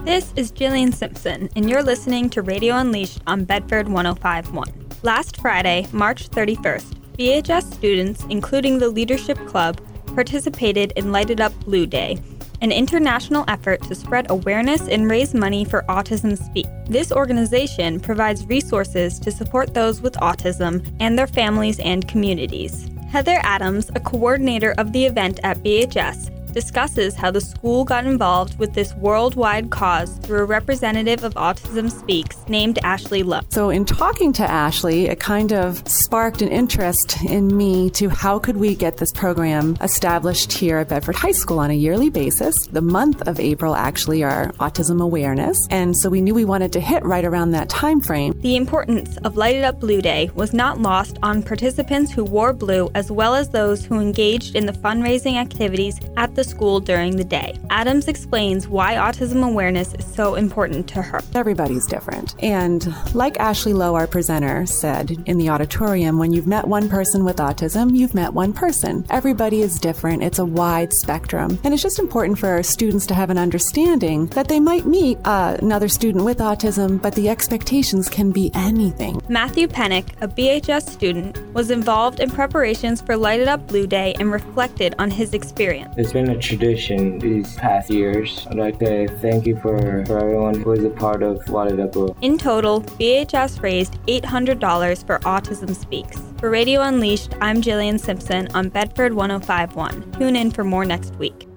This is Jillian Simpson, and you're listening to Radio Unleashed on Bedford 105.1. Last Friday, March 31st, BHS students, including the Leadership Club, participated in Light It Up Blue Day, an international effort to spread awareness and raise money for Autism Speaks. This organization provides resources to support those with autism and their families and communities. Heather Adams, a coordinator of the event at BHS, discusses how the school got involved with this worldwide cause through a representative of Autism Speaks named Ashley Lowe. So in talking to Ashley, it kind of sparked an interest in me to how could we get this program established here at Bedford High School on a yearly basis. The month of April actually are autism awareness, and so we knew we wanted to hit right around that time frame. The importance of Light It Up Blue Day was not lost on participants who wore blue as well as those who engaged in the fundraising activities at the school during the day. Adams explains why autism awareness is so important to her. Everybody's different. And like Ashley Lowe, our presenter, said in the auditorium, when you've met one person with autism, you've met one person. Everybody is different. It's a wide spectrum. And it's just important for our students to have an understanding that they might meet another student with autism, but the expectations can be anything. Matthew Pennick, a BHS student, was involved in preparations for Light It Up Blue Day and reflected on his experience. It's been a tradition these past years. I'd like to thank you for everyone who is a part of Light It Up Blue. In total, BHS raised $800 for Autism Speaks. For Radio Unleashed, I'm Jillian Simpson on Bedford 105.1. Tune in for more next week.